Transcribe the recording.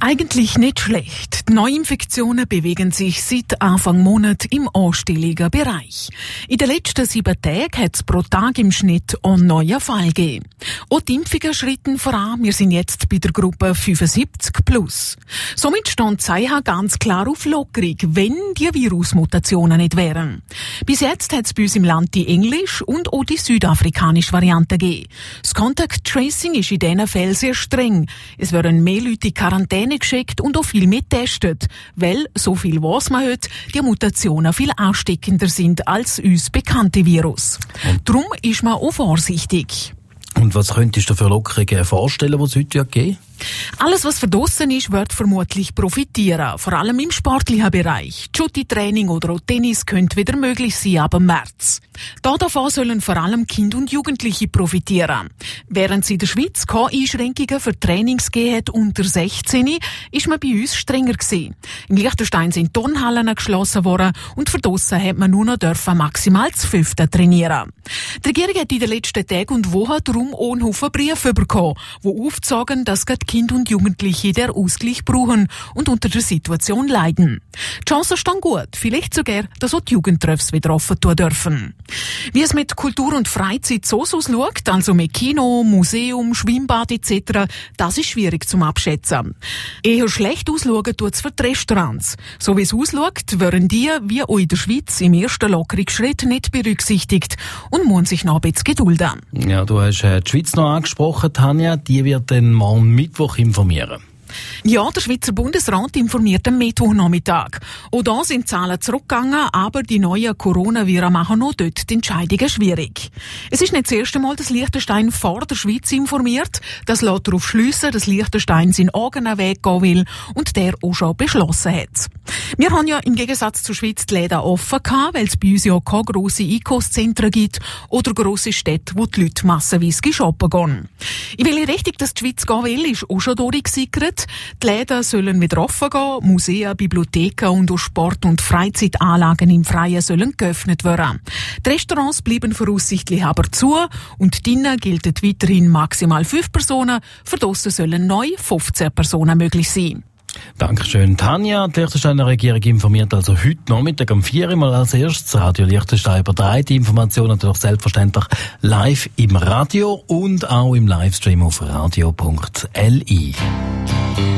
Eigentlich nicht schlecht. Die Neuinfektionen bewegen sich seit Anfang Monat im anstelligen Bereich. In den letzten 7 Tagen hat es pro Tag im Schnitt einen neuen Fall gegeben. Auch die Impfungen schritten voran. Wir sind jetzt bei der Gruppe 75+. Somit stand die CH ganz klar auf Lockerung, wenn die Virusmutationen nicht wären. Bis jetzt hat es bei uns im Land die englische und auch die südafrikanische Variante gegeben. Das Contact Tracing ist in diesen Fällen sehr streng. Es werden mehr Leute in Quarantäne geschickt und auch viel mehr getestet, weil, so viel weiss man heute, die Mutationen viel ansteckender sind als uns bekannte Virus. Darum ist man auch vorsichtig. Und was könntest du für Lockerungen vorstellen, die es heute geben? Alles, was verdrossen ist, wird vermutlich profitieren. Vor allem im sportlichen Bereich. Jutti-Training oder auch Tennis könnte wieder möglich sein ab März. Davon sollen vor allem Kinder und Jugendliche profitieren. Während es in der Schweiz keine Einschränkungen für Trainings gegeben hat unter 16, ist man bei uns strenger gewesen. In Liechtenstein sind Turnhallen geschlossen worden und verdrossen hat man nur noch maximal zu 5 trainieren. Die Regierung hat in den letzten Tagen und Wochen darum auch einen Haufen Briefe bekommen, die aufzeigen, dass gerade Kinder und Jugendliche den Ausgleich brauchen und unter der Situation leiden. Die Chancen stehen gut, vielleicht sogar, dass auch die Jugendtreffs wieder offen tun dürfen. Wie es mit Kultur und Freizeit so ausschaut, also mit Kino, Museum, Schwimmbad etc., das ist schwierig zum Abschätzen. Eher schlecht ausschauen tut es für die Restaurants. So wie es ausschaut, werden die, wie auch in der Schweiz, im ersten Lockerungsschritt nicht berücksichtigt und müssen sich noch ein bisschen gedulden. Ja, du hast die Schweiz noch angesprochen, Tanja. Die wird dann morgen Mittwoch informieren. Ja, der Schweizer Bundesrat informiert am Mittwochnachmittag. Auch da sind die Zahlen zurückgegangen, aber die neuen Coronaviren machen noch dort die Entscheidungen schwierig. Es ist nicht das erste Mal, dass Liechtenstein vor der Schweiz informiert. Das lässt darauf schliessen, dass Liechtenstein seinen eigenen Weg gehen will und der auch schon beschlossen hat. Wir haben ja im Gegensatz zur Schweiz die Läden offen gehabt, weil es bei uns ja keine grossen Einkaufszentren gibt oder grosse Städte, wo die Leute massenweise shoppen gehen. In welche Richtung das die Schweiz gehen will, ist auch schon durchgesickert. Die Läden sollen wieder offen gehen, Museen, Bibliotheken und auch Sport- und Freizeitanlagen im Freien sollen geöffnet werden. Die Restaurants bleiben voraussichtlich aber zu und drinnen gelten weiterhin maximal 5 Personen, für draussen sollen neu 15 Personen möglich sein. Dankeschön, Tanja. Die Liechtensteiner Regierung informiert also heute Nachmittag um 4 Uhr mal als erstes. Radio Liechtenstein überträgt die Informationen natürlich selbstverständlich live im Radio und auch im Livestream auf radio.li.